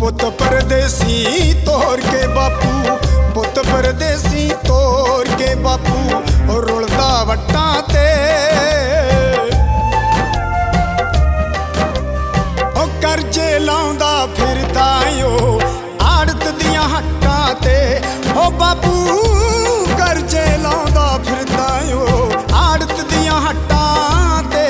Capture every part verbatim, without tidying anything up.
पुत परदेसी तोर के बापू, पुत परदेसी तोर के बापू रुलदा वट्टां ते। ओ करजे लाउंदा फिरदा ओ आड़त दियां हट्टां ते। ओ बापू करजे लाउंदा फिरदा ओ आड़त दियां हट्टां ते।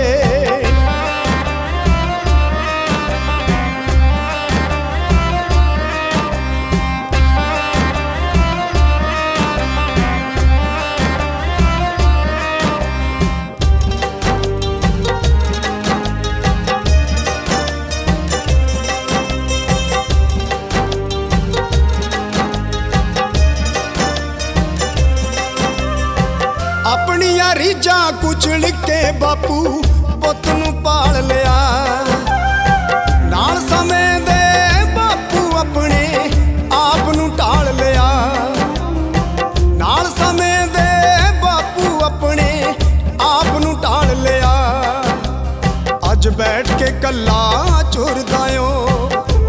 अपनियां रीझां कुचल के बापू पुत नूं पाल लिया। नाल समय दे बापू अपने आप नूं ढाल लिया। नाल समय दे बापू अपने आप नूं ढाल लिया। अज बैठ के कल्ला चुरदा ओ,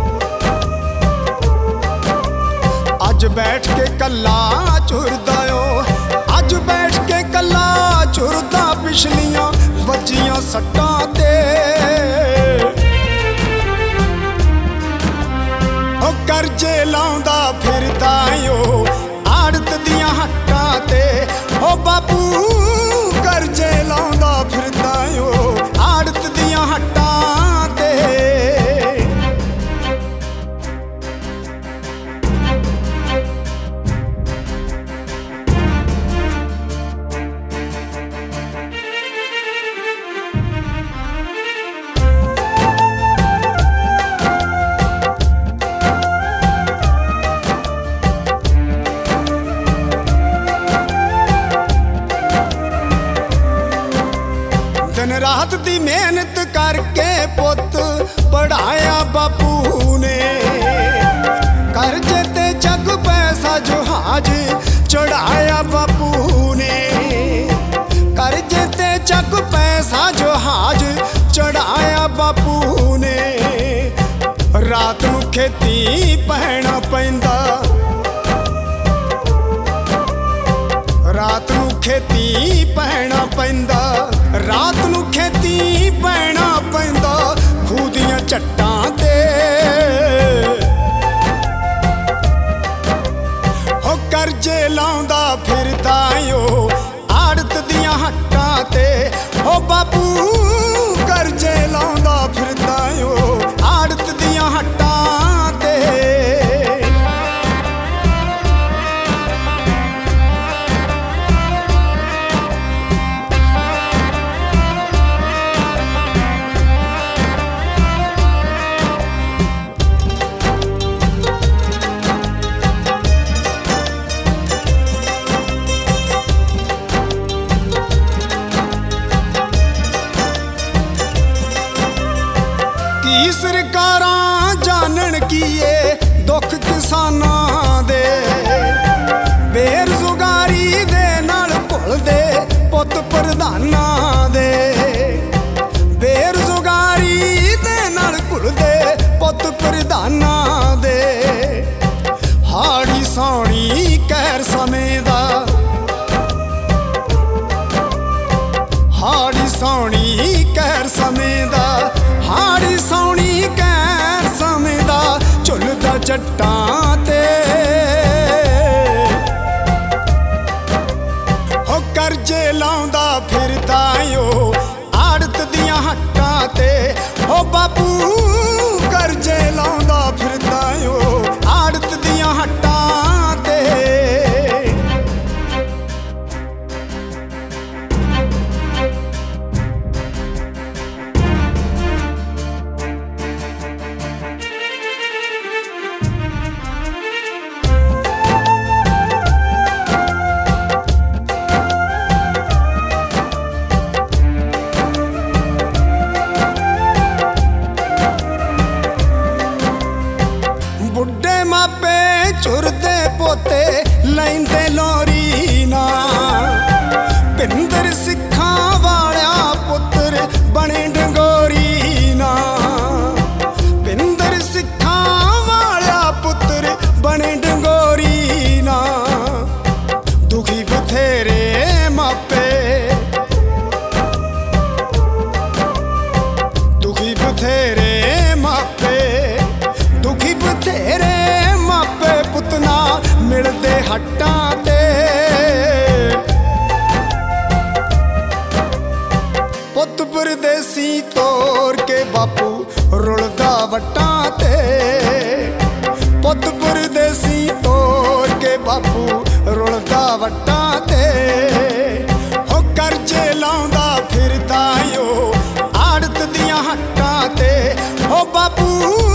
अज बैठ के कल्ला चुरदा ओ। अज बैठ के कला चुरदा पिछलियां वजियां सट्टां ते। ओ करजे लाउंदा फिरदा ओ आड़त दियां हट्टां ते। ओ बापू करजे लाउंदा फिरदा ओ आड़त दियां हट्टां ते। दिन रात दी मेहनत करके पुत पढ़ाया बापू ने। कर्जे ते जग पैसा जहाज चढ़ाया बापू ने। कर्जे ते जग पैसा जहाज चढ़ाया बापू ने। रात नूं खेती पहना पैंदा, रात नूं खेती पहना पैंदा। रात नूं खेती पहना पैंदा खूह दियां झट्टां ते। हो करजे लाउंदा फिरदा ओ आड़त दियां हट्टां ते। हो बापू करजे लाउंदा फिरदा ओ आड़त दियां हट्टां ते। की सरकारां जानन कीए दुख किसानां दे। बेरोजगारी दे नाल घुलदे पुत प्रधानां दे। बेरोजगारी दे नाल घुलदे पुत प्रधानां दे। हाड़ी सौनी कहर समय दा, हाड़ी सौनी कहर समय दा। हाड़ी सौनी कहर समय दा झुलदा जट्टां ते। हो करजे लाउंदा फिरदा ओ आड़त दियां हट्टां ते। हो बापू करजे लाउंदा फिरदा ओ आड़त दियां हट्टां ते। बुढ़े मापे चुरदे पोते लैंदे लोरी ना। पिंदर सिखां वालिया पुत्र बने डंगोरी ना। पिंदर सिखां ਬਥੇਰੇ ਮਾਪੇ ਦੁਖੀ ਬਥੇਰੇ ਮਾਪੇ ਪੁੱਤ ਨਾ ਮਿਲਦੇ ਹੱਟਾਂ ਤੇ ਪੁੱਤ ਪਰਦੇਸੀ ਤੋਰ ਕੇ ਬਾਪੂ ਰੁਲਦਾ ਵੱਟਾਂ ਤੇ ਪੁੱਤ ਪਰਦੇਸੀ ਤੋਰ ਕੇ ਬਾਪੂ ਰੁਲਦਾ ਵੱਟਾਂ ਤੇ ਹੋ ਕਰਜ਼ੇ ਲਾਉਂਦਾ ਫਿਰਦਾ ਓ ਆੜਤ ਦੀਆਂ ਹੱਟਾਂ ਤੇ ਹੋ ਬਾਪੂ